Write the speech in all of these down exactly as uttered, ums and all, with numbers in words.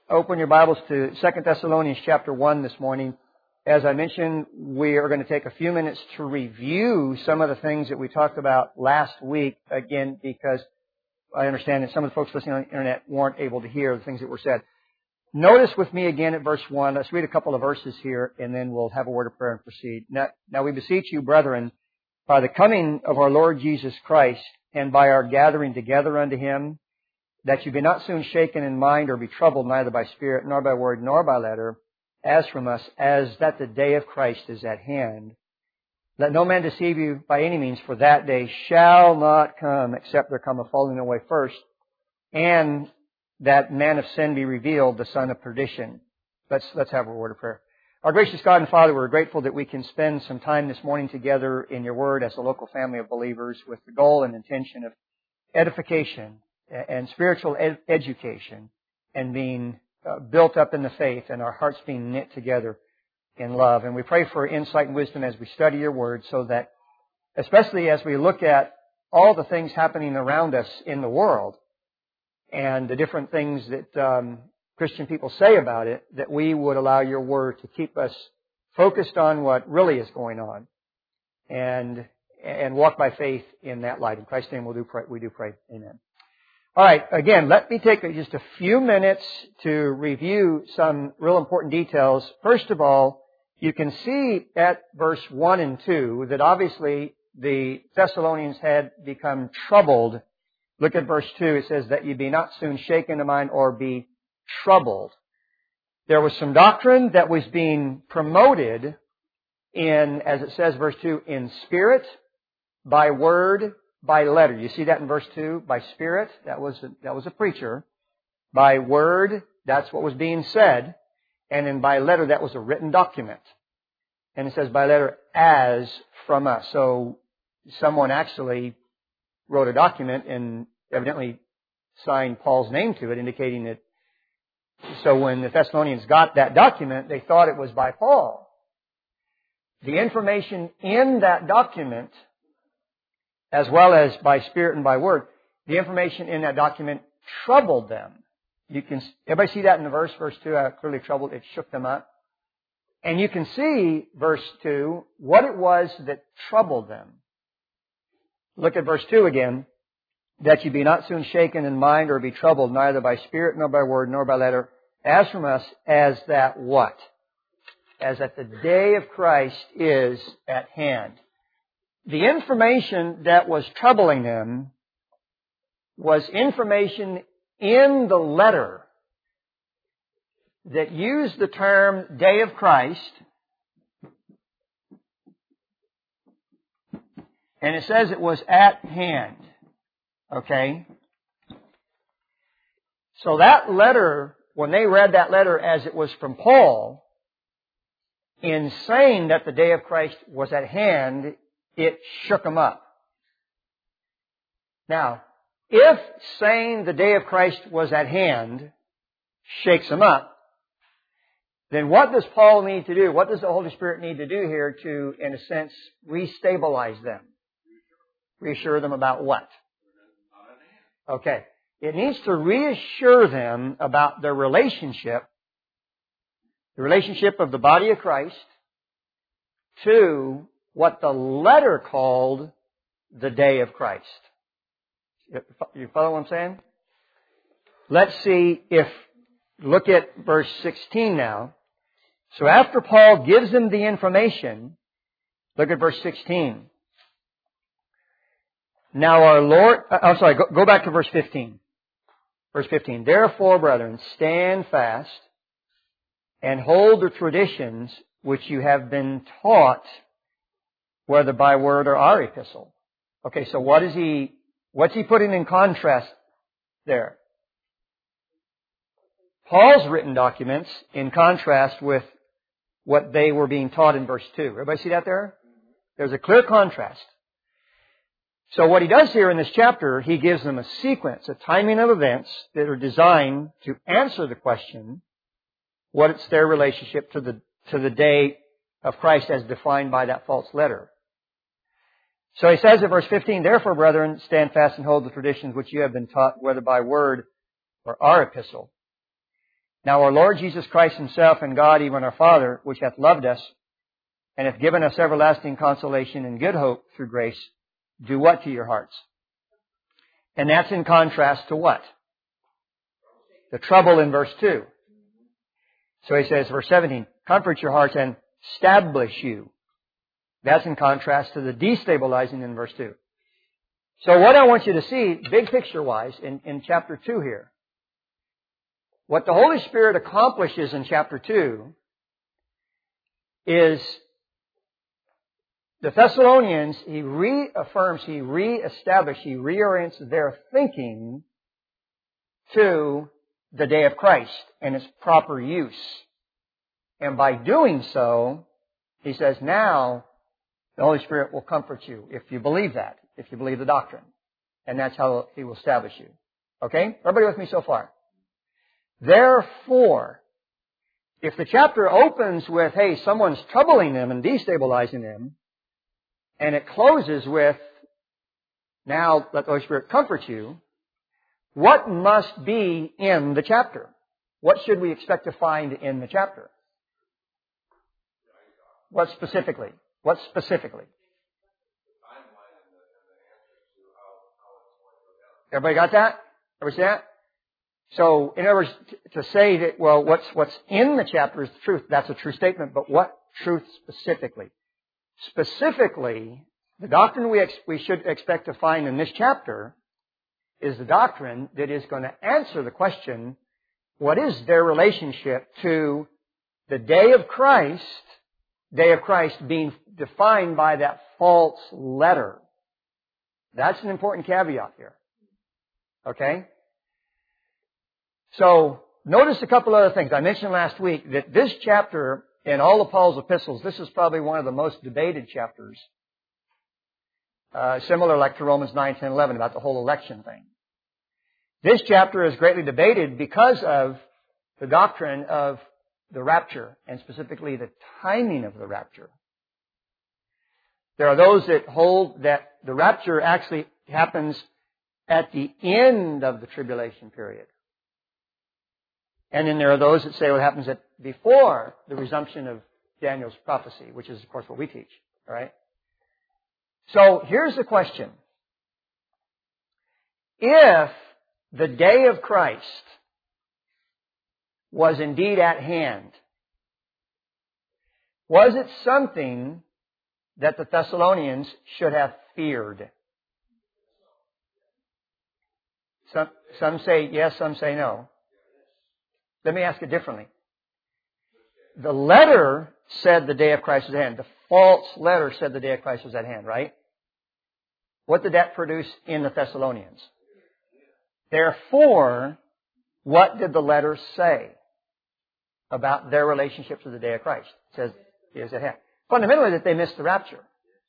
open your Bibles to Second Thessalonians chapter one this morning. As I mentioned, we are going to take a few minutes to review some of the things that we talked about last week, again, because I understand that some of the folks listening on the internet weren't able to hear the things that were said. Notice with me again at verse one. Let's read a couple of verses here, and then we'll have a word of prayer and proceed. Now, now we beseech you, brethren, by the coming of our Lord Jesus Christ, and by our gathering together unto Him, that you be not soon shaken in mind or be troubled neither by spirit, nor by word, nor by letter, as from us, as that the day of Christ is at hand. Let no man deceive you by any means, for that day shall not come, except there come a falling away first, and that man of sin be revealed, the son of perdition. Let's, let's have a word of prayer. Our gracious God and Father, we're grateful that we can spend some time this morning together in your word as a local family of believers with the goal and intention of edification and spiritual ed- education and being uh, built up in the faith and our hearts being knit together in love. And we pray for insight and wisdom as we study your word so that, especially as we look at all the things happening around us in the world and the different things that um, Christian people say about it, that we would allow your word to keep us focused on what really is going on and and walk by faith in that light. In Christ's name we'll do pray, we do pray. Amen. All right, again, let me take just a few minutes to review some real important details. First of all, you can see at verse one and two that obviously the Thessalonians had become troubled. Look at verse two. It says that you be not soon shaken to mind or be troubled. There was some doctrine that was being promoted in, as it says, verse two, in spirit, by word, by letter. You see that in verse two? By spirit, that was a, that was a preacher. By word, that's what was being said. And then by letter, that was a written document. And it says by letter, as from us. So someone actually wrote a document and evidently signed Paul's name to it, indicating that. So when the Thessalonians got that document, they thought it was by Paul. The information in that document, as well as by spirit and by word, the information in that document troubled them. You can, everybody see that in the verse, verse two, how clearly troubled, it shook them up. And you can see, verse two, what it was that troubled them. Look at verse two again. That you be not soon shaken in mind or be troubled, neither by spirit, nor by word, nor by letter, as from us, as that what? As that the day of Christ is at hand. The information that was troubling them was information in the letter that used the term day of Christ. And it says it was at hand. Okay? So that letter, when they read that letter as it was from Paul, in saying that the day of Christ was at hand, it shook them up. Now, if saying the day of Christ was at hand shakes them up, then what does Paul need to do? What does the Holy Spirit need to do here to, in a sense, restabilize them? Reassure them about what? Okay. It needs to reassure them about their relationship, the relationship of the body of Christ, to what the letter called the day of Christ. You follow what I'm saying? Let's see if, look at verse sixteen now. So after Paul gives them the information, look at verse sixteen. Now our Lord, I'm sorry, go, go back to verse fifteen. Verse fifteen. Therefore, brethren, stand fast and hold the traditions which you have been taught, whether by word or our epistle. Okay, so what is he, what's he putting in contrast there? Paul's written documents in contrast with what they were being taught in verse two. Everybody see that there? There's a clear contrast. So what he does here in this chapter, he gives them a sequence, a timing of events that are designed to answer the question, what's their relationship to the, to the day of Christ as defined by that false letter. So he says in verse fifteen, therefore, brethren, stand fast and hold the traditions which you have been taught, whether by word or our epistle. Now our Lord Jesus Christ himself and God, even our Father, which hath loved us, and hath given us everlasting consolation and good hope through grace, do what to your hearts? And that's in contrast to what? The trouble in verse two. So he says, verse seventeen, comfort your hearts and establish you. That's in contrast to the destabilizing in verse two. So what I want you to see, big picture-wise, in, in chapter two here, what the Holy Spirit accomplishes in chapter two is the Thessalonians, he reaffirms, he reestablishes, he reorients their thinking to the day of Christ and its proper use. And by doing so, he says, now the Holy Spirit will comfort you if you believe that, if you believe the doctrine. And that's how he will establish you. Okay? Everybody with me so far? Therefore, if the chapter opens with, hey, someone's troubling them and destabilizing them, and it closes with, now let the Holy Spirit comfort you, what must be in the chapter? What should we expect to find in the chapter? What specifically? What specifically? Everybody got that? Everybody see that? So, in other words, to say that, well, what's, what's in the chapter is the truth, that's a true statement, but what truth specifically? Specifically, the doctrine we, ex- we should expect to find in this chapter is the doctrine that is going to answer the question, what is their relationship to the day of Christ, day of Christ being defined by that false letter? That's an important caveat here. Okay? So, notice a couple other things. I mentioned last week that this chapter in all of Paul's epistles, this is probably one of the most debated chapters. Uh, similar like to Romans nine, ten, eleven about the whole election thing. This chapter is greatly debated because of the doctrine of the rapture, and specifically the timing of the rapture. There are those that hold that the rapture actually happens at the end of the tribulation period. And then there are those that say what happens at before the resumption of Daniel's prophecy, which is, of course, what we teach. All right? So here's the question. If the day of Christ was indeed at hand, was it something that the Thessalonians should have feared? Some, some say yes, some say no. Let me ask it differently. The letter said the day of Christ was at hand. The false letter said the day of Christ was at hand, right? What did that produce in the Thessalonians? Therefore, what did the letter say about their relationship to the day of Christ? It says it is at hand. Fundamentally, that they missed the rapture.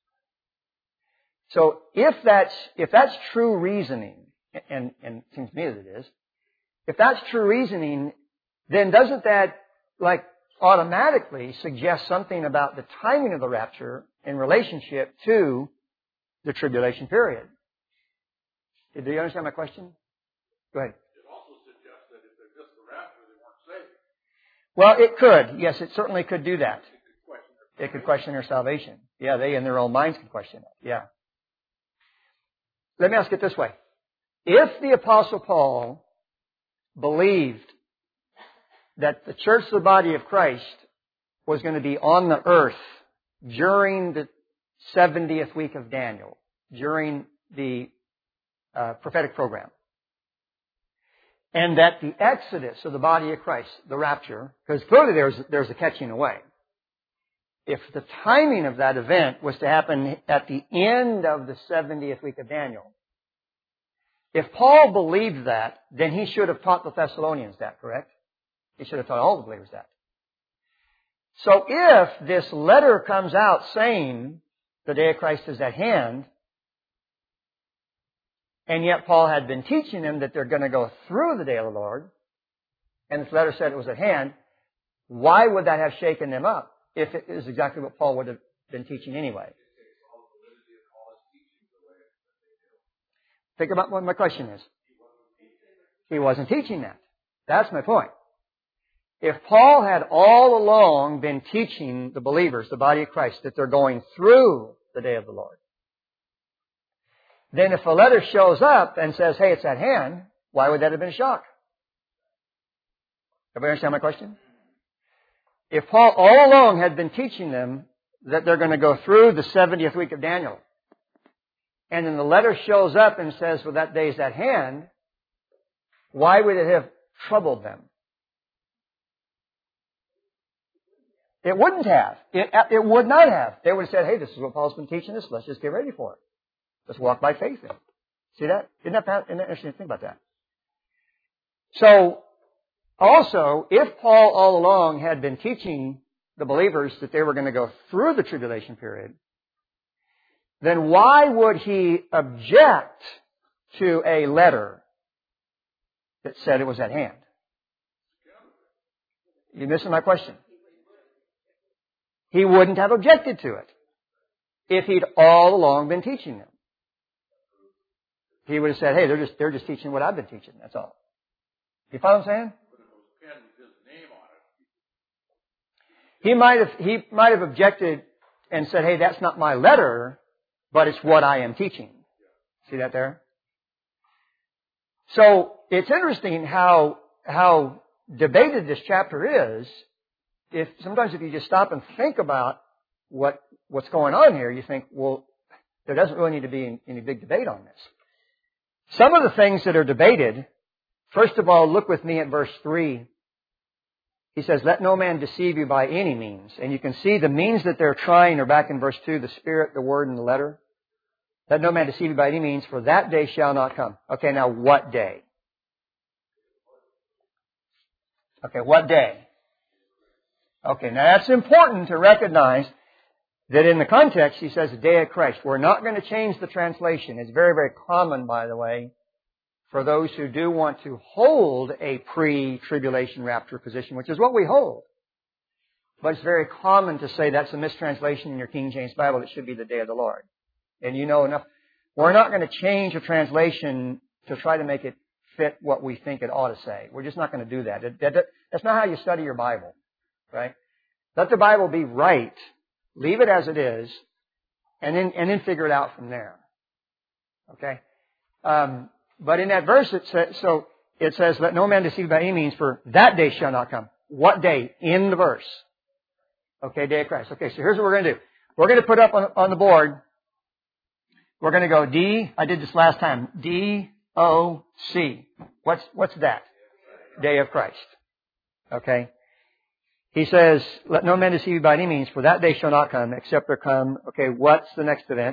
So if that's if that's true reasoning, and, and it seems to me that it is, if that's true reasoning, then doesn't that like automatically suggest something about the timing of the rapture in relationship to the tribulation period? Do you understand my question? Go ahead. It also suggests that if they missed the rapture, they weren't saved. Well, it could. Yes, it certainly could do that. It It could could question their question their salvation. Yeah, they in their own minds could question it. Yeah. Let me ask it this way. If the Apostle Paul believed that the church, the body of Christ, was going to be on the earth during the seventieth week of Daniel, during the uh, prophetic program, and that the exodus of the body of Christ, the rapture, because clearly there's, there's a catching away. If the timing of that event was to happen at the end of the seventieth week of Daniel, if Paul believed that, then he should have taught the Thessalonians that, correct? He should have taught all the believers that. So if this letter comes out saying the day of Christ is at hand, and yet Paul had been teaching them that they're going to go through the day of the Lord, and this letter said it was at hand, why would that have shaken them up if it is exactly what Paul would have been teaching anyway? Think about what my question is. He wasn't teaching that. That's my point. If Paul had all along been teaching the believers, the body of Christ, that they're going through the day of the Lord, then if a letter shows up and says, hey, it's at hand, why would that have been a shock? Everybody understand my question? If Paul all along had been teaching them that they're going to go through the seventieth week of Daniel, and then the letter shows up and says, well, that day is at hand, why would it have troubled them? It wouldn't have. It, it would not have. They would have said, hey, this is what Paul's been teaching us. Let's just get ready for it. Let's walk by faith in it. See that? Isn't that, isn't that interesting to think about that? So, also, if Paul all along had been teaching the believers that they were going to go through the tribulation period, then why would he object to a letter that said it was at hand? You missing my question? He wouldn't have objected to it if he'd all along been teaching them. He would have said, hey, they're just, they're just teaching what I've been teaching. That's all. You follow what I'm saying? He might have, he might have objected and said, hey, that's not my letter, but it's what I am teaching. See that there? So, it's interesting how, how debated this chapter is. If, sometimes if you just stop and think about what, what's going on here, you think, well, there doesn't really need to be any big debate on this. Some of the things that are debated, first of all, look with me at verse three. He says, let no man deceive you by any means. And you can see the means that they're trying are back in verse two, the Spirit, the Word, and the letter. Let no man deceive you by any means, for that day shall not come. Okay, now what day? Okay, what day? Okay, now that's important to recognize that in the context he says the day of Christ. We're not going to change the translation. It's very, very common, by the way, for those who do want to hold a pre-tribulation rapture position, which is what we hold. But it's very common to say that's a mistranslation in your King James Bible. It should be the day of the Lord. And you know enough. We're not going to change a translation to try to make it fit what we think it ought to say. We're just not going to do that. That, that. That's not how you study your Bible, right? Let the Bible be right. Leave it as it is, and then and then figure it out from there. Okay. Um, but in that verse, it says so. It says, "Let no man deceive by any means, for that day shall not come." What day? In the verse. Okay, day of Christ. Okay, so here's what we're going to do. We're going to put up on, on the board. We're going to go D. I did this last time. D O C. What's what's that? Day of Christ. Okay. He says, let no man deceive you by any means, for that day shall not come, except there come. Okay, what's the next event?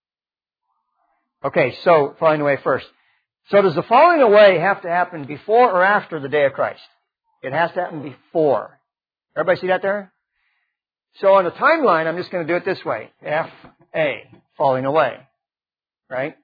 Okay, so falling away first. So does the falling away have to happen before or after the day of Christ? It has to happen before. Everybody see that there? So on the timeline, I'm just going to do it this way. F A, falling away. Right?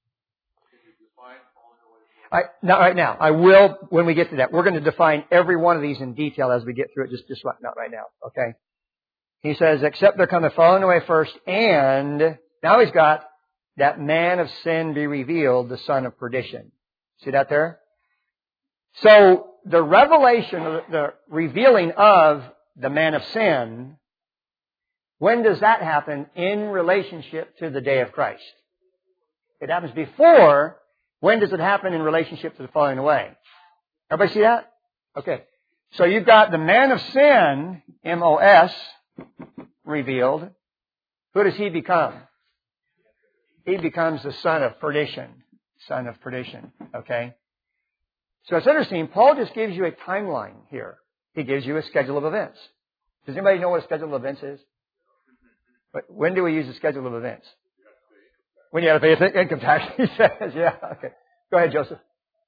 I, not right now. I will when we get to that. We're going to define every one of these in detail as we get through it. Just, just right, not right now. Okay. He says, except there come the falling away first, and now he's got that man of sin be revealed, the son of perdition. See that there? So the revelation, the revealing of the man of sin, when does that happen in relationship to the day of Christ? It happens before. When does it happen in relationship to the falling away? Everybody see that? Okay. So you've got the man of sin, M O S, revealed. Who does he become? He becomes the son of perdition. Son of perdition. Okay. So it's interesting. Paul just gives you a timeline here. He gives you a schedule of events. Does anybody know what a schedule of events is? But when do we use a schedule of events? When you have to pay income tax, he says. Yeah, okay. Go ahead, Joseph.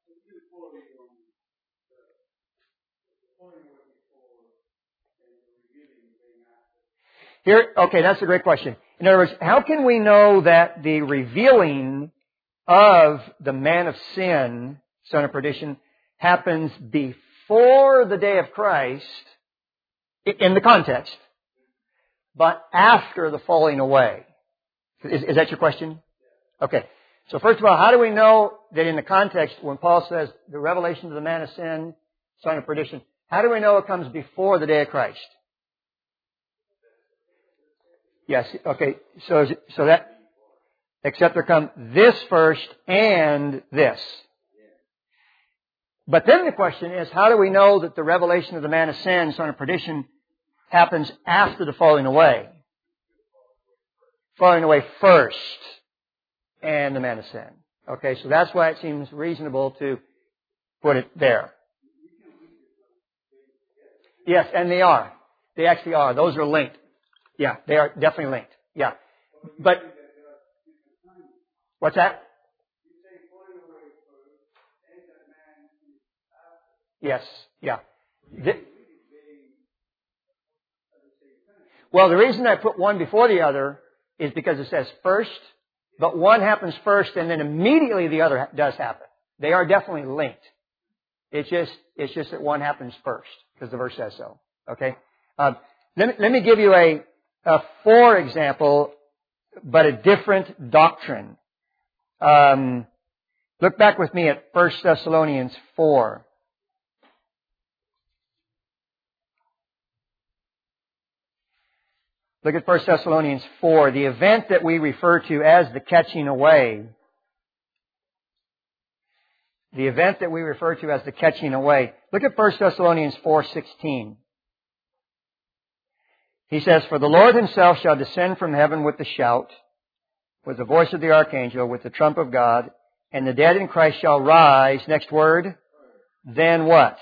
Here, okay, that's a great question. In other words, how can we know that the revealing of the man of sin, son of perdition, happens before the day of Christ, in the context, but after the falling away? Is, is that your question? Okay. So first of all, how do we know that in the context, when Paul says the revelation of the man of sin, son of perdition, How do we know it comes before the day of Christ? Yes, okay, so, so that, except there come this first and this. But then the question is, how do we know that the revelation of the man of sin, son of perdition, happens after the falling away? Falling away first, and the man of sin. Okay, so that's why it seems reasonable to put it there. Yes, and they are. They actually are. Those are linked. Yeah, they are definitely linked. Yeah. But, what's that? Yes, yeah. The, well, the reason I put one before the other is because it says first, but one happens first and then immediately the other does happen. They are definitely linked. It's just, it's just that one happens first because the verse says so. Okay? Um, let me, let me give you a, a for example, but a different doctrine. Um, look back with me at First Thessalonians four. Look at First Thessalonians four, the event that we refer to as the catching away. The event that we refer to as the catching away. Look at First Thessalonians four sixteen. He says, "For the Lord himself shall descend from heaven with a shout, with the voice of the archangel, with the trump of God, and the dead in Christ shall rise." Next word. Then what?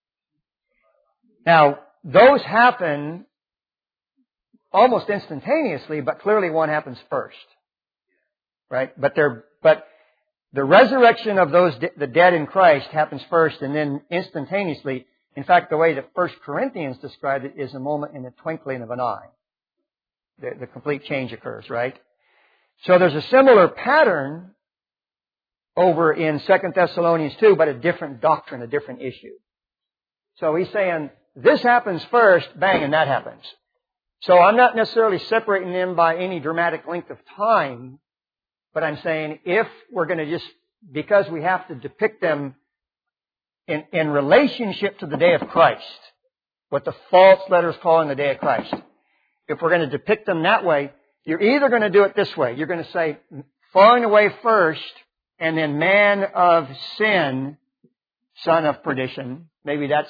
Now, those happen almost instantaneously, but clearly one happens first. Right? But they're, but the resurrection of those, the dead in Christ happens first and then instantaneously. In fact, the way that First Corinthians described it is a moment in the twinkling of an eye. The, the complete change occurs, right? So there's a similar pattern over in Second Thessalonians two, but a different doctrine, a different issue. So he's saying, this happens first, bang, and that happens. So I'm not necessarily separating them by any dramatic length of time, but I'm saying if we're going to just, because we have to depict them in, in relationship to the day of Christ, what the false letters call in the day of Christ, if we're going to depict them that way, you're either going to do it this way. You're going to say, falling away first, and then man of sin, son of perdition. Maybe that's,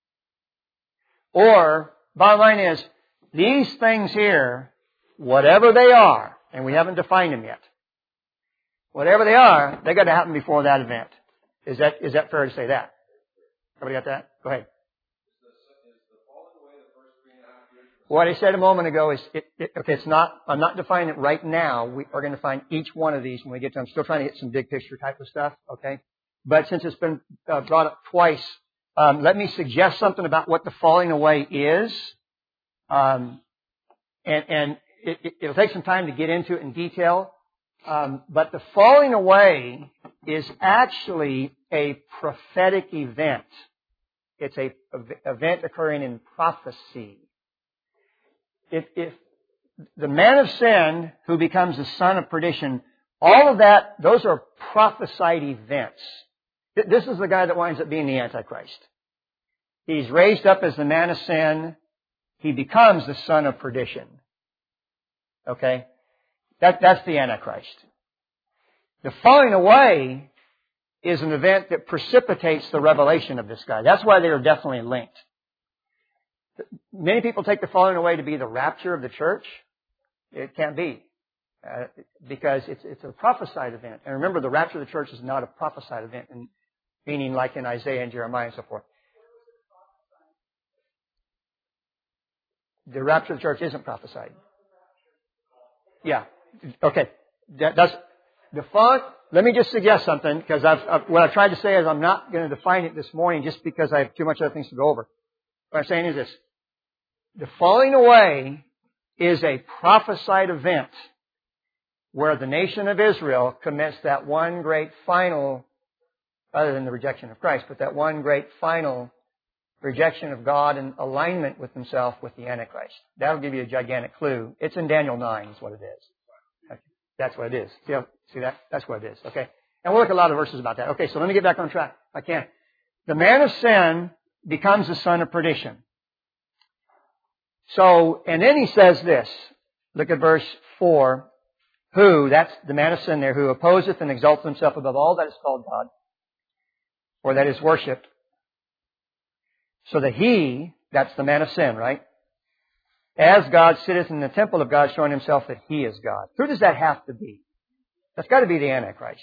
or, bottom line is, these things here, whatever they are, and we haven't defined them yet, whatever they are, they got to happen before that event. Is that, is that fair to say that? Everybody got that? Go ahead. What I said a moment ago is, it, it, okay, it's not, I'm not defining it right now. We are going to find each one of these when we get to them. I'm still trying to get some big picture type of stuff, okay? But since it's been uh, brought up twice, um, let me suggest something about what the falling away is. Um, and, and it, it, it'll take some time to get into it in detail. Um, but the falling away is actually a prophetic event. It's a, a event occurring in prophecy. If, if the man of sin who becomes the son of perdition, all of that, those are prophesied events. This is the guy that winds up being the Antichrist. He's raised up as the man of sin. He becomes the son of perdition. Okay? That, that's the Antichrist. The falling away is an event that precipitates the revelation of this guy. That's why they are definitely linked. Many people take the falling away to be the rapture of the church. It can't be. Uh, because it's, it's a prophesied event. And remember, the rapture of the church is not a prophesied event, in, meaning like in Isaiah and Jeremiah and so forth. The rapture of the church isn't prophesied. Yeah. Okay. That, that's the font. Let me just suggest something, because I've, I've, what I've tried to say is I'm not going to define it this morning just because I have too much other things to go over. What I'm saying is this. The falling away is a prophesied event where the nation of Israel commits that one great final, other than the rejection of Christ, but that one great final rejection of God and alignment with himself with the Antichrist. That'll give you a gigantic clue. It's in Daniel nine is what it is. That's what it is. See, how, see that? That's what it is. Okay? And we'll look at a lot of verses about that. Okay, so let me get back on track. I can. The man of sin becomes the son of perdition. So, and then he says this. Look at verse four. Who, that's the man of sin there, who opposeth and exalteth himself above all that is called God, or that is worshipped. So that he, that's the man of sin, right? As God sitteth in the temple of God, showing himself that he is God. Who does that have to be? That's got to be the Antichrist.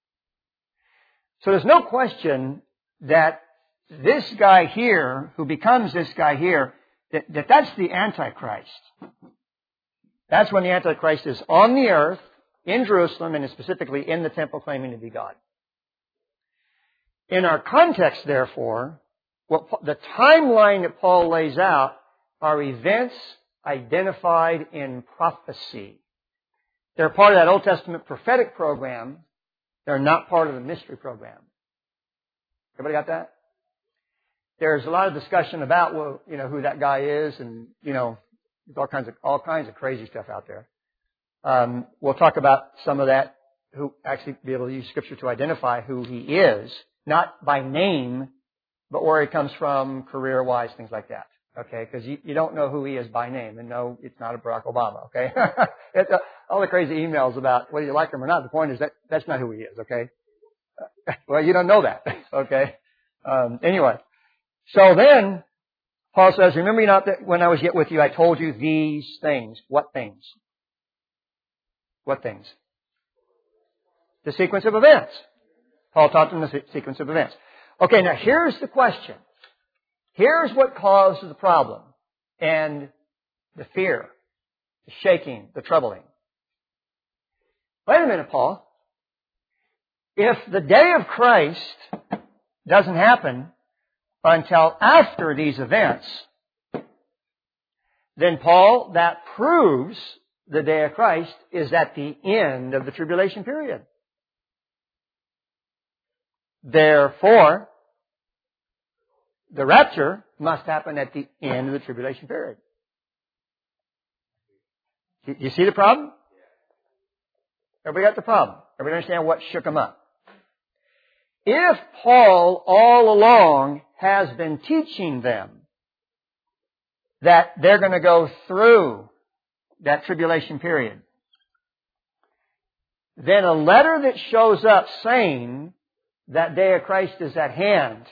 So there's no question that this guy here, who becomes this guy here, that, that that's the Antichrist. That's when the Antichrist is on the earth, in Jerusalem, and is specifically in the temple claiming to be God. In our context, therefore, what the timeline that Paul lays out are events identified in prophecy. They're part of that Old Testament prophetic program. They're not part of the mystery program. Everybody got that? There's a lot of discussion about, well, you know, who that guy is, and, you know, there's all kinds of, all kinds of crazy stuff out there. Um, we'll talk about some of that, who actually be able to use Scripture to identify who he is, not by name, but where he comes from, career-wise, things like that. Okay, because you, you don't know who he is by name, and no, it's not a Barack Obama. Okay, it's, uh, all the crazy emails about whether you like him or not. The point is that that's not who he is. Okay, well, you don't know that. Okay, um, anyway, so then Paul says, "Remember you not that when I was yet with you, I told you these things." What things? What things? The sequence of events. Paul taught them the sequence of events. Okay, now here's the question. Here's what caused the problem and the fear, the shaking, the troubling. Wait a minute, Paul. If the day of Christ doesn't happen until after these events, then, Paul, that proves the day of Christ is at the end of the tribulation period. Therefore, the rapture must happen at the end of the tribulation period. You see the problem? Everybody got the problem? Everybody understand what shook them up? If Paul all along has been teaching them that they're going to go through that tribulation period, then a letter that shows up saying that day of Christ is at hand,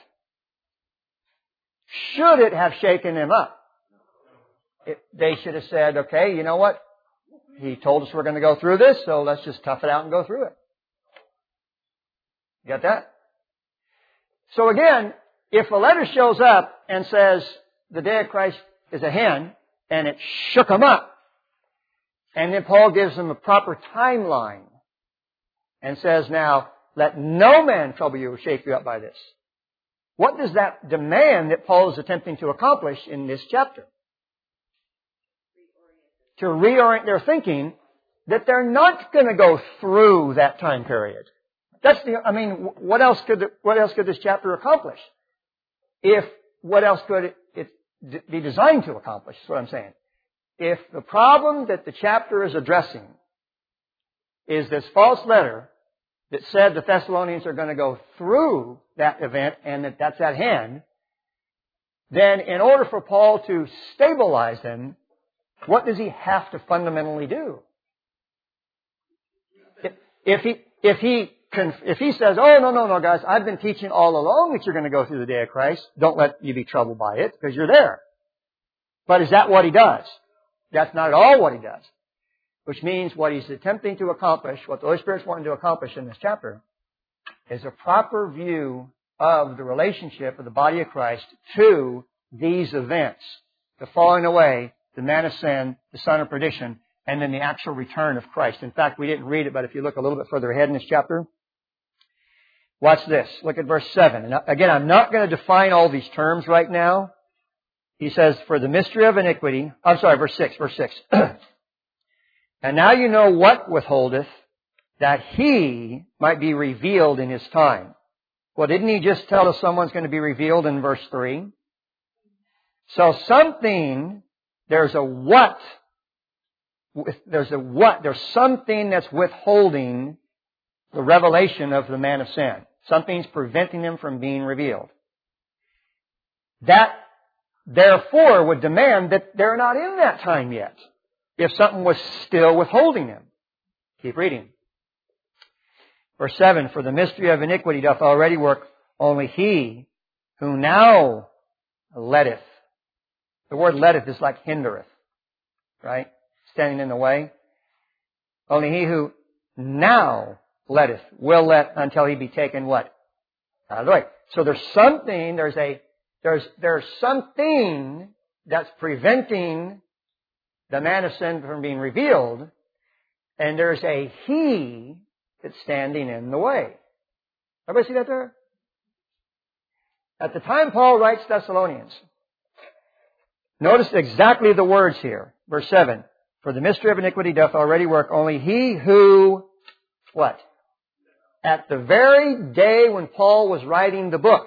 should it have shaken them up? It, they should have said, okay, you know what? He told us we're going to go through this, so let's just tough it out and go through it. You got that? So again, if a letter shows up and says the day of Christ is at hand, and it shook them up, and then Paul gives them a proper timeline and says, now, let no man trouble you or shake you up by this. What does that demand that Paul is attempting to accomplish in this chapter? To reorient their thinking that they're not going to go through that time period. That's the, I mean, what else could, what else could this chapter accomplish? If, what else could it, it be designed to accomplish, is what I'm saying. If the problem that the chapter is addressing is this false letter that said the Thessalonians are going to go through that event and that that's at hand, then in order for Paul to stabilize them, what does he have to fundamentally do? If, if he, if he, if he says, oh, no, no, no, guys, I've been teaching all along that you're going to go through the day of Christ, don't let you be troubled by it because you're there. But is that what he does? That's not at all what he does. Which means what he's attempting to accomplish, what the Holy Spirit's wanting to accomplish in this chapter, is a proper view of the relationship of the body of Christ to these events. The falling away, the man of sin, the son of perdition, and then the actual return of Christ. In fact, we didn't read it, but if you look a little bit further ahead in this chapter, watch this. Look at verse seven. And again, I'm not going to define all these terms right now. He says, for the mystery of iniquity, I'm sorry, verse six, verse six. And now you know what withholdeth, that he might be revealed in his time. Well, didn't he just tell us someone's going to be revealed in verse three? So something, there's a what, there's a what, there's something that's withholding the revelation of the man of sin. Something's preventing him from being revealed. That, therefore, would demand that they're not in that time yet, if something was still withholding them. Keep reading. Verse seven, for the mystery of iniquity doth already work, only he who now letteth. The word letteth is like hindereth, right? Standing in the way. Only he who now letteth will let until he be taken what? Out of the way. So there's something, there's a, there's, there's something that's preventing the man of sin from being revealed, and there's a he that's standing in the way. Everybody see that there? At the time Paul writes Thessalonians, notice exactly the words here. Verse seven. For the mystery of iniquity doth already work, only he who, what? At the very day when Paul was writing the book,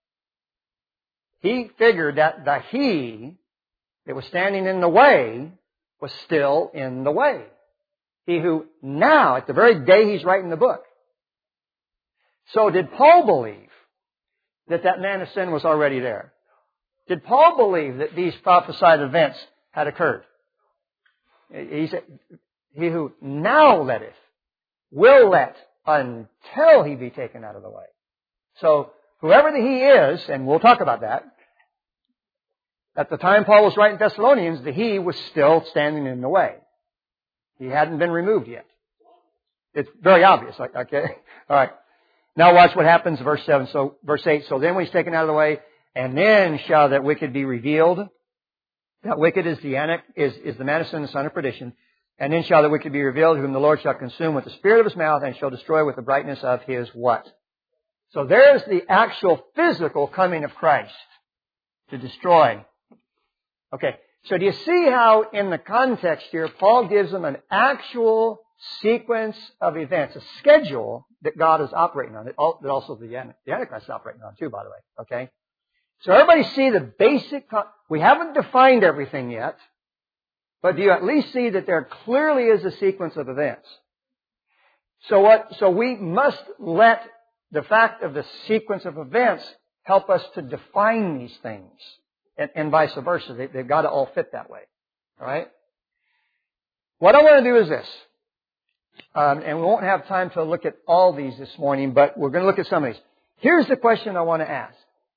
he figured that the he that was standing in the way was still in the way. He who now, at the very day he's writing the book. So did Paul believe that that man of sin was already there? Did Paul believe that these prophesied events had occurred? He said, he who now letteth will let until he be taken out of the way. So whoever the he is, and we'll talk about that, at the time Paul was writing Thessalonians, the he was still standing in the way. He hadn't been removed yet. It's very obvious, okay? All right. Now watch what happens, verse seven. So, verse eight. So then when he's taken out of the way, and then shall that wicked be revealed. That wicked is the anic, is, is the man of sin, the son of perdition. And then shall the wicked be revealed, whom the Lord shall consume with the spirit of his mouth, and shall destroy with the brightness of his what? So there's the actual physical coming of Christ to destroy. Okay. So do you see how in the context here, Paul gives them an actual sequence of events, a schedule that God is operating on, that also the Antichrist is operating on too, by the way. Okay? So everybody see the basic, we haven't defined everything yet, but do you at least see that there clearly is a sequence of events? So what, so we must let the fact of the sequence of events help us to define these things. And, and vice versa. They, they've got to all fit that way. All right? What I want to do is this. Um, and we won't have time to look at all these this morning, but we're going to look at some of these. Here's the question I want to ask.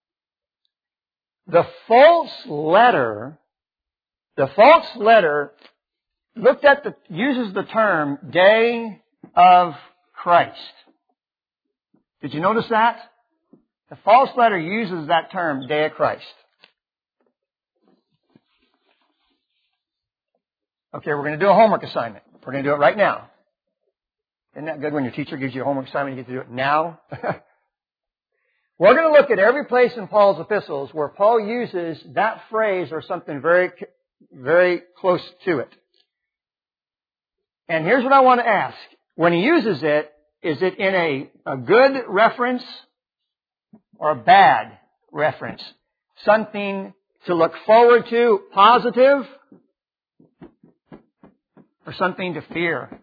The false letter, the false letter looked at the, uses the term day of Christ. Did you notice that? The false letter uses that term, day of Christ. Okay, we're going to do a homework assignment. We're going to do it right now. Isn't that good when your teacher gives you a homework assignment, you get to do it now? We're going to look at every place in Paul's epistles where Paul uses that phrase or something very, very close to it. And here's what I want to ask. When he uses it, is it in a, a good reference or a bad reference? Something to look forward to, positive, or something to fear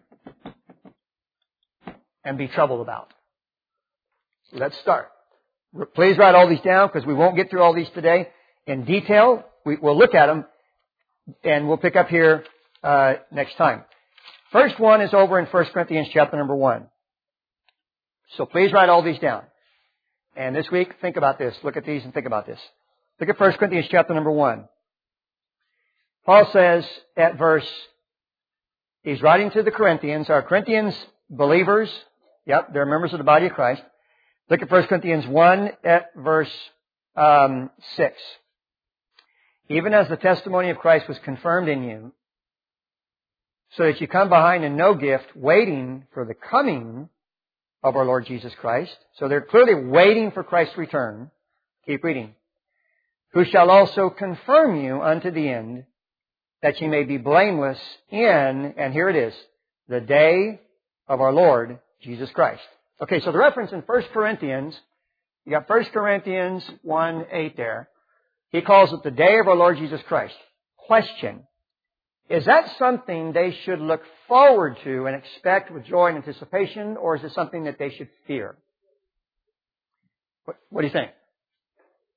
and be troubled about? So let's start. Please write all these down because we won't get through all these today in detail. We, we'll look at them and we'll pick up here uh, next time. First one is over in First Corinthians chapter number one. So please write all these down. And this week, think about this. Look at these and think about this. Look at First Corinthians chapter number one. Paul says at verse, he's writing to the Corinthians. Are Corinthians believers? Yep, they're members of the body of Christ. Look at First Corinthians one at verse um, six. Even as the testimony of Christ was confirmed in you, so that you come behind in no gift, waiting for the coming of our Lord Jesus Christ. So they're clearly waiting for Christ's return. Keep reading. Who shall also confirm you unto the end, that ye may be blameless in, and here it is, the day of our Lord Jesus Christ. Okay, so the reference in First Corinthians, you got First Corinthians one eight there. He calls it the day of our Lord Jesus Christ. Question. Is that something they should look forward to and expect with joy and anticipation, or is it something that they should fear? What, what do you think?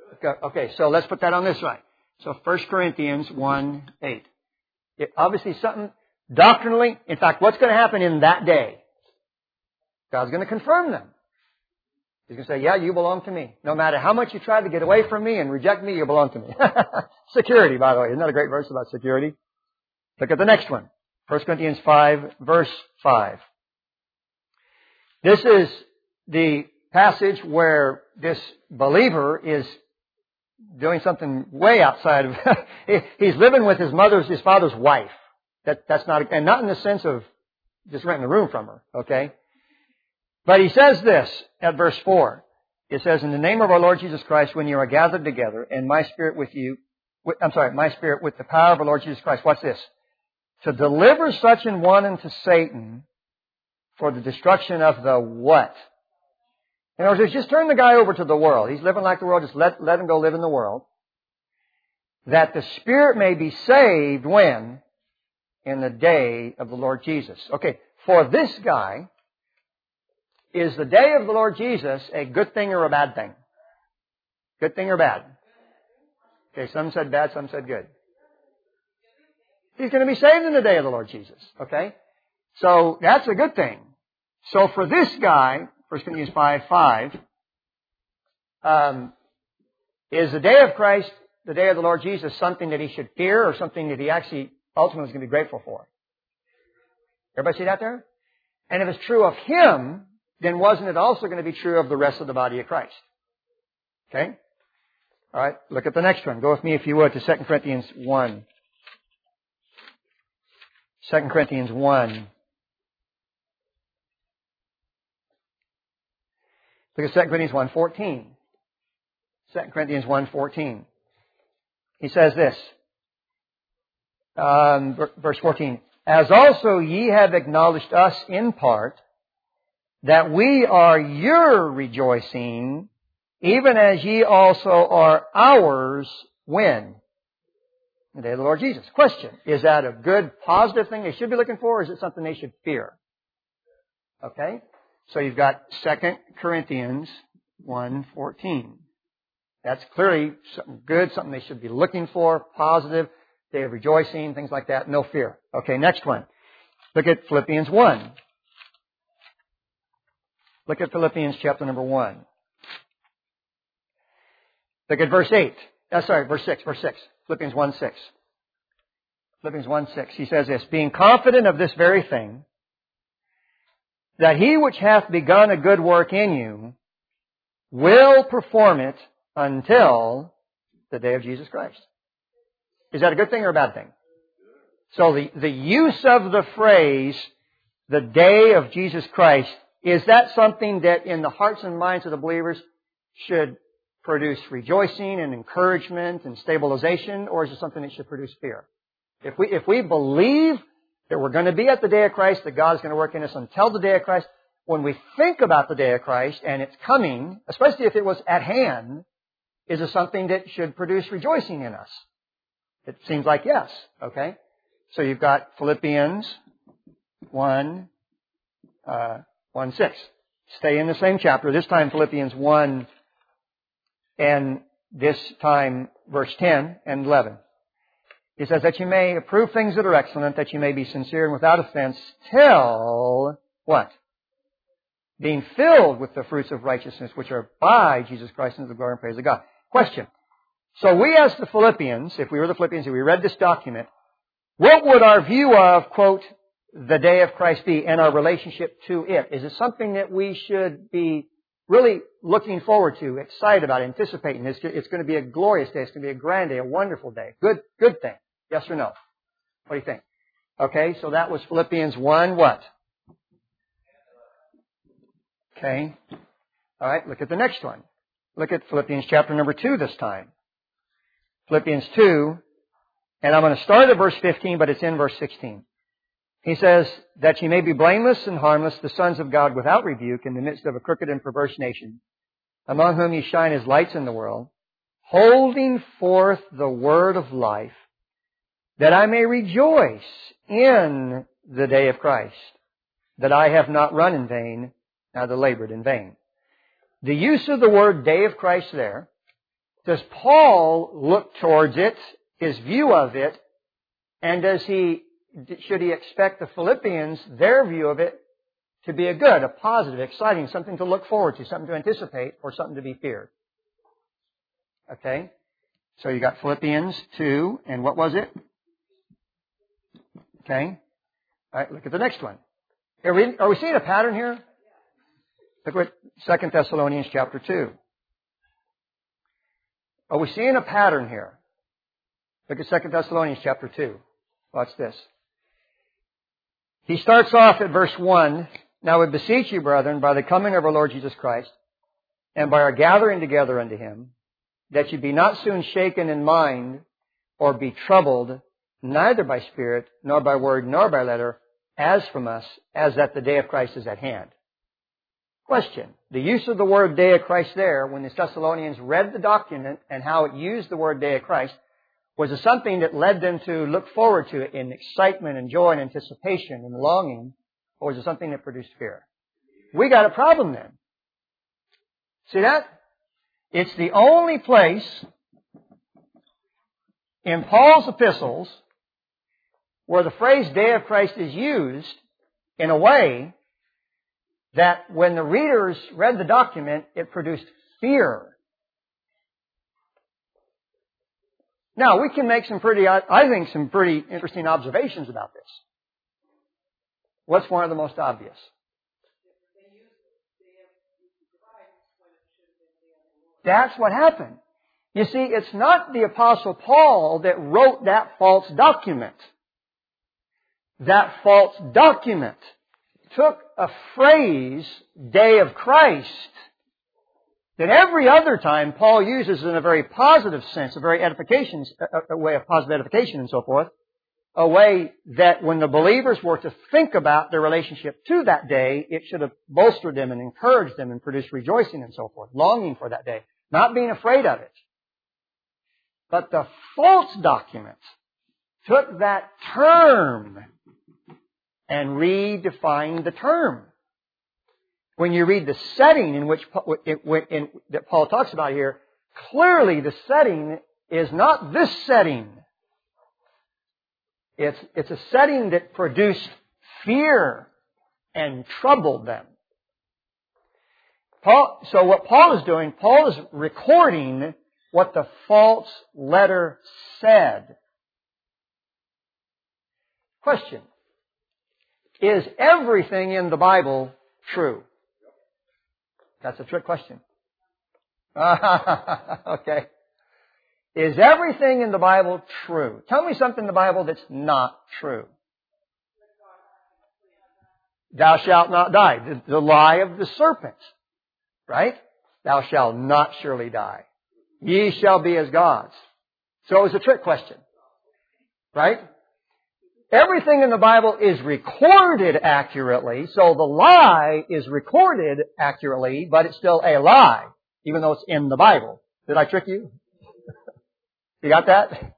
Okay, so let's put that on this side. So First Corinthians one eight. It, obviously something doctrinally, in fact, what's going to happen in that day? God's going to confirm them. He's going to say, yeah, you belong to me. No matter how much you try to get away from me and reject me, you belong to me. Security, by the way. Isn't that a great verse about security? Look at the next one. First Corinthians five, verse five. This is the passage where this believer is doing something way outside of... He's living with his mother's, his father's wife. That, that's not... And not in the sense of just renting a room from her, okay? But he says this at verse four. It says, in the name of our Lord Jesus Christ, when you are gathered together, and my spirit with you... With, I'm sorry, my spirit with the power of our Lord Jesus Christ. What's this? To deliver such an one unto Satan for the destruction of the what? In other words, just turn the guy over to the world. He's living like the world. Just let, let him go live in the world. That the spirit may be saved when? In the day of the Lord Jesus. Okay, for this guy, is the day of the Lord Jesus a good thing or a bad thing? Good thing or bad? Okay, some said bad, some said good. He's going to be saved in the day of the Lord Jesus. Okay? So that's a good thing. So for this guy, First Corinthians five five, um, is the day of Christ, the day of the Lord Jesus, something that he should fear or something that he actually ultimately is going to be grateful for? Everybody see that there? And if it's true of him, then wasn't it also going to be true of the rest of the body of Christ? Okay? All right, look at the next one. Go with me, if you would, to Second Corinthians one. Second Corinthians one. Look at Second Corinthians one fourteen. Second Corinthians one fourteen. He says this. Um, verse fourteen. As also ye have acknowledged us in part, that we are your rejoicing, even as ye also are ours, when? The day of the Lord Jesus. Question. Is that a good, positive thing they should be looking for, or is it something they should fear? Okay? So you've got Second Corinthians one fourteen. That's clearly something good, something they should be looking for, positive, day of rejoicing, things like that, no fear. Okay, next one. Look at Philippians one. Look at Philippians chapter number one. Look at verse eight. Uh, sorry, verse six, verse six. Philippians one six. Philippians one six. He says this, being confident of this very thing, that he which hath begun a good work in you will perform it until the day of Jesus Christ. Is that a good thing or a bad thing? So the, the use of the phrase, the day of Jesus Christ, is that something that in the hearts and minds of the believers should produce rejoicing and encouragement and stabilization, or is it something that should produce fear? If we, if we believe that we're going to be at the day of Christ, that God is going to work in us until the day of Christ, when we think about the day of Christ and it's coming, especially if it was at hand, is it something that should produce rejoicing in us? It seems like yes. Okay? So you've got Philippians one, uh, one six. Stay in the same chapter. This time Philippians one and this time verse ten and eleven. He says that you may approve things that are excellent, that you may be sincere and without offense, till what? Being filled with the fruits of righteousness, which are by Jesus Christ unto the glory and praise of God. Question. So we asked the Philippians, if we were the Philippians, if we read this document, what would our view of, quote, the day of Christ be and our relationship to it? Is it something that we should be really looking forward to, excited about, anticipating? It's, it's going to be a glorious day. It's going to be a grand day, a wonderful day. Good, good thing. Yes or no? What do you think? Okay, so that was Philippians one, what? Okay. All right, look at the next one. Look at Philippians chapter number two this time. Philippians two, and I'm going to start at verse fifteen, but it's in verse sixteen. He says, that ye may be blameless and harmless, the sons of God without rebuke, in the midst of a crooked and perverse nation, among whom ye shine as lights in the world, holding forth the word of life, that I may rejoice in the day of Christ, that I have not run in vain, neither labored in vain. The use of the word day of Christ there Does Paul look towards it, his view of it, and does he, should he expect the Philippians, their view of it, to be a good, a positive, exciting, something to look forward to, something to anticipate, or something to be feared? Okay? So you got Philippians two, and what was it? Okay? All right, look at the next one. Are we, are we seeing a pattern here? Look at Second Thessalonians chapter two. Are we seeing a pattern here? Look at Second Thessalonians chapter two. Watch this. He starts off at verse one. Now we beseech you, brethren, by the coming of our Lord Jesus Christ, and by our gathering together unto Him, that you be not soon shaken in mind, or be troubled, neither by spirit, nor by word, nor by letter, as from us, as that the day of Christ is at hand. Question. The use of the word day of Christ there, when the Thessalonians read the document and how it used the word day of Christ, was it something that led them to look forward to it in excitement and joy and anticipation and longing, or was it something that produced fear? We got a problem then. See that? It's the only place in Paul's epistles where the phrase day of Christ is used in a way that when the readers read the document, it produced fear. Now, we can make some pretty, I think, some pretty interesting observations about this. What's one of the most obvious? That's what happened. You see, it's not the Apostle Paul that wrote that false document. That false document took a phrase, day of Christ, that every other time Paul uses in a very positive sense, a very edification, a, a way of positive edification and so forth, a way that when the believers were to think about their relationship to that day, it should have bolstered them and encouraged them and produced rejoicing and so forth, longing for that day, not being afraid of it. But the false document took that term and redefined the term. When you read the setting in which in, that Paul talks about here, clearly the setting is not this setting. It's, it's a setting that produced fear and troubled them. Paul, so what Paul is doing, Paul is recording what the false letter said. Question. Is everything in the Bible true? That's a trick question. Okay. Is everything in the Bible true? Tell me something in the Bible that's not true. Thou shalt not die. The, the lie of the serpent. Right? Thou shalt not surely die. Ye shall be as gods. So it was a trick question. Right? Everything in the Bible is recorded accurately, so the lie is recorded accurately, but it's still a lie, even though it's in the Bible. Did I trick you? You got that?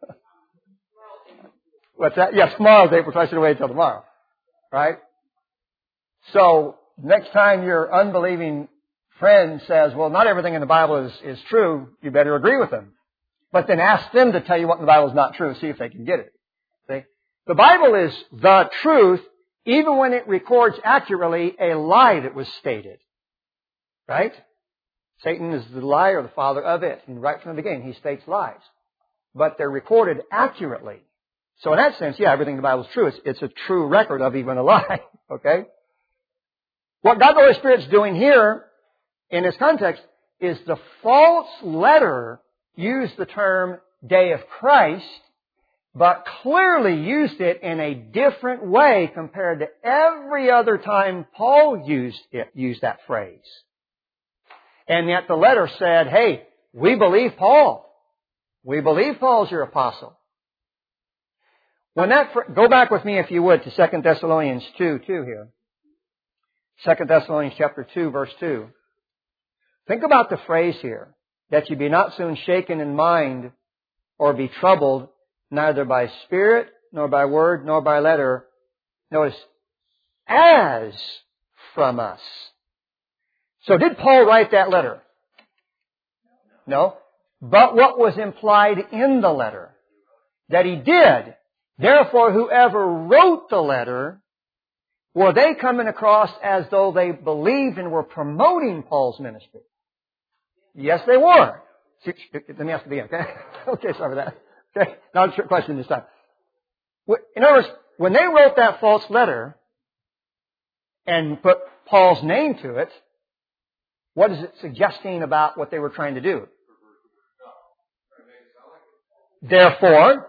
What's that? Yes, tomorrow's April, so I should wait until tomorrow. Right? So, next time your unbelieving friend says, well, not everything in the Bible is, is true, you better agree with them. But then ask them to tell you what in the Bible is not true, see if they can get it. See? The Bible is the truth, even when it records accurately a lie that was stated. Right? Satan is the liar, the father of it. And right from the beginning, he states lies. But they're recorded accurately. So in that sense, yeah, everything in the Bible is true. It's, it's a true record of even a lie. Okay? What God the Holy Spirit's doing here, in this context, is the false letter used the term day of Christ, but clearly used it in a different way compared to every other time Paul used it, used that phrase. And yet the letter said, hey, we believe Paul. We believe Paul's your apostle. When that, go back with me if you would to Second Thessalonians two, two here. Second Thessalonians chapter two, verse two. Think about the phrase here, that you be not soon shaken in mind or be troubled, neither by spirit, nor by word, nor by letter. Notice, as from us. So did Paul write that letter? No. but what was implied in the letter. That he did. Therefore, whoever wrote the letter, were they coming across as though they believed and were promoting Paul's ministry? Yes, they were. Let me ask it again, okay? Okay, sorry for that. Okay, not a trick question this time. In other words, when they wrote that false letter and put Paul's name to it, what is it suggesting about what they were trying to do? Therefore,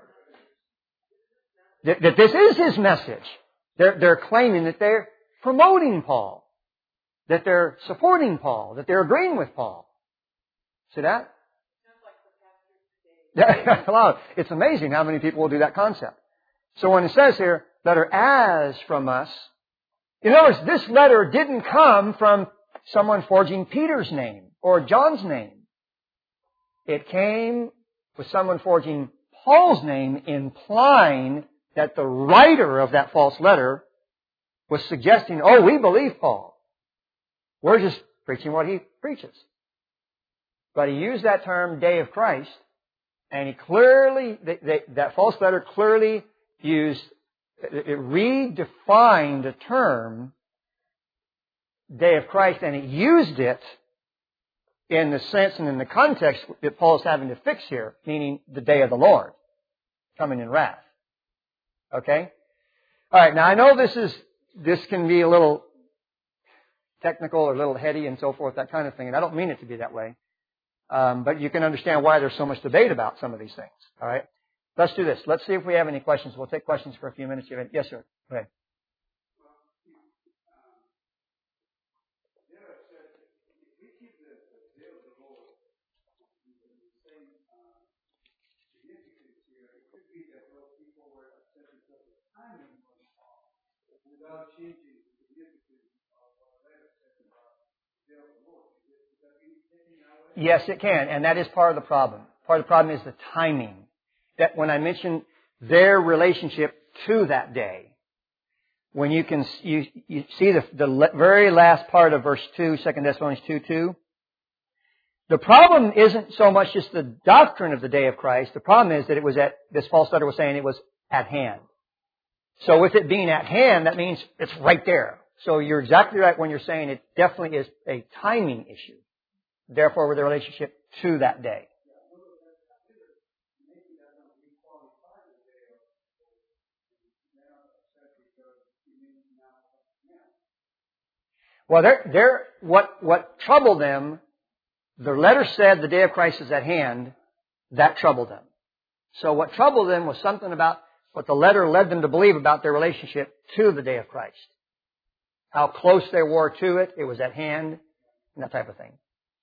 that, that this is his message. They're, they're claiming that they're promoting Paul, that they're supporting Paul, that they're agreeing with Paul. See that? It's amazing how many people will do that concept. So when it says here, letter as from us, in other words, this letter didn't come from someone forging Peter's name or John's name. It came with someone forging Paul's name, implying that the writer of that false letter was suggesting, oh, we believe Paul. We're just preaching what he preaches. But he used that term, day of Christ, and he clearly, they, they, that false letter clearly used, it redefined the term, day of Christ, and it used it in the sense and in the context that Paul's having to fix here, meaning the day of the Lord, coming in wrath. Okay? Alright, now I know this is, this can be a little technical or a little heady and so forth, that kind of thing, and I don't mean it to be that way. Um, but you can understand why there's so much debate about some of these things. Alright? Let's do this. Let's see if we have any questions. We'll take questions for a few minutes. Yes, sir. Go ahead. Without changing the significance of what the letter says about the day of the Lord. Is that being taken that way? Yes, it can, and that is part of the problem. Part of the problem is the timing. That when I mentioned their relationship to that day, when you can you, you see the, the very last part of verse two, Second Thessalonians two two, the problem isn't so much just the doctrine of the day of Christ. The problem is that it was at, this false letter was saying it was at hand. So with it being at hand, that means it's right there. So you're exactly right when you're saying it definitely is a timing issue. Therefore, with the relationship to that day. Well, they're, they're, what, what troubled them, the letter said the day of Christ is at hand, that troubled them. So what troubled them was something about what the letter led them to believe about their relationship to the day of Christ. How close they were to it, it was at hand, and that type of thing.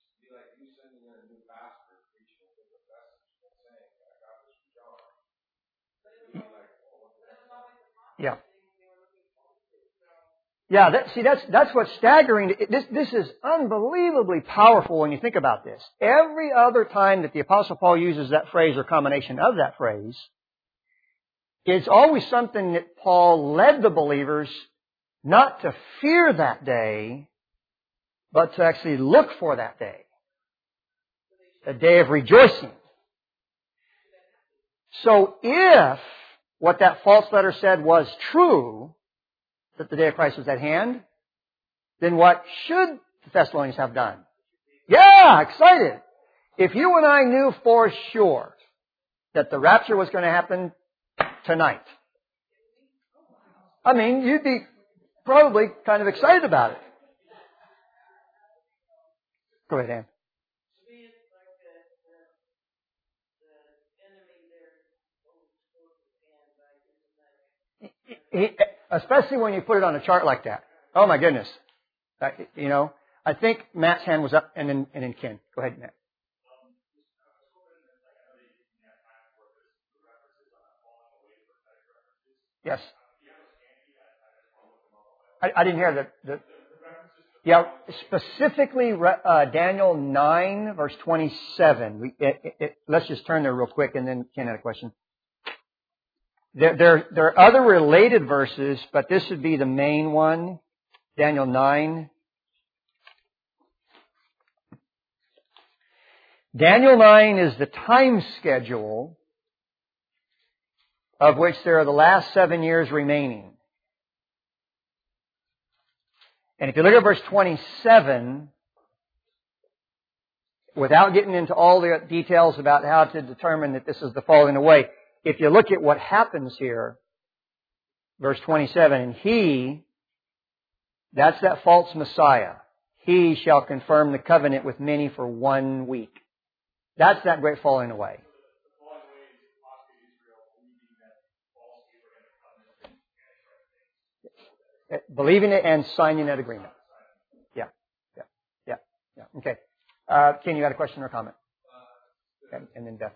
Yeah. Yeah, that, see, that's, that's what's staggering. This, this is unbelievably powerful when you think about this. Every other time that the Apostle Paul uses that phrase or combination of that phrase, it's always something that Paul led the believers not to fear that day, but to actually look for that day. A day of rejoicing. So if what that false letter said was true, that the day of Christ was at hand, then what should the Thessalonians have done? Yeah, excited. If you and I knew for sure that the rapture was going to happen tonight, I mean, you'd be probably kind of excited about it. Go ahead, Ann. He, especially when you put it on a chart like that. Oh my goodness. Uh, you know, I think Matt's hand was up and then, and then Ken. Go ahead, Matt. Yes. I, I didn't hear the, the yeah, specifically uh, Daniel nine verse twenty-seven. We, it, it, let's just turn there real quick and then Ken had a question. There, there, there are other related verses, but this would be the main one. Daniel nine. Daniel nine is the time schedule of which there are the last seven years remaining. And if you look at verse twenty-seven, without getting into all the details about how to determine that this is the falling away, if you look at what happens here, verse twenty-seven, and he, that's that false Messiah, he shall confirm the covenant with many for one week. That's that great falling away. Believing it and signing that agreement. Yeah, yeah, yeah, yeah. Okay. Uh, Ken, you got a question or comment? And, and then Beth.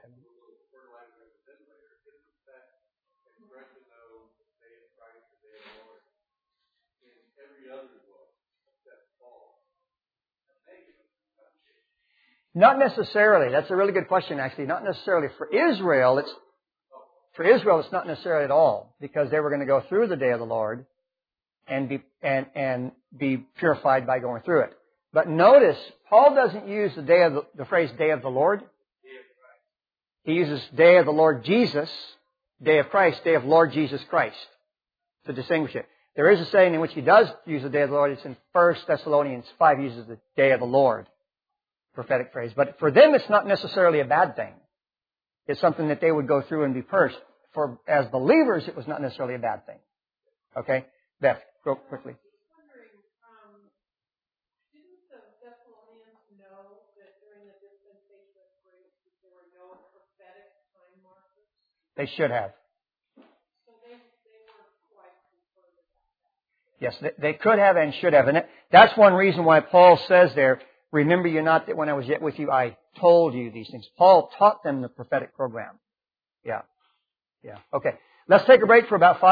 Not necessarily. That's a really good question, actually. Not necessarily for Israel. It's for Israel. It's not necessarily at all, because they were going to go through the day of the Lord and be and and be purified by going through it. But notice, Paul doesn't use the day of the, the phrase "day of the Lord." He uses "day of the Lord Jesus," "day of Christ," "day of Lord Jesus Christ" to distinguish it. There is a saying in which he does use the day of the Lord. It's in First Thessalonians five. He uses the day of the Lord. Prophetic phrase. But for them, it's not necessarily a bad thing. It's something that they would go through and be purged. For as believers, it was not necessarily a bad thing. Okay? Beth, go quickly. Um, didn't the Thessalonians know that during the dispensation of grace that there were no prophetic time markers? They should have. So they, they were quite concerned about that. Yes, they, they could have and should have. And it, that's one reason why Paul says there, remember you not that when I was yet with you, I told you these things. Paul taught them the prophetic program. Yeah. Yeah. Okay. Let's take a break for about five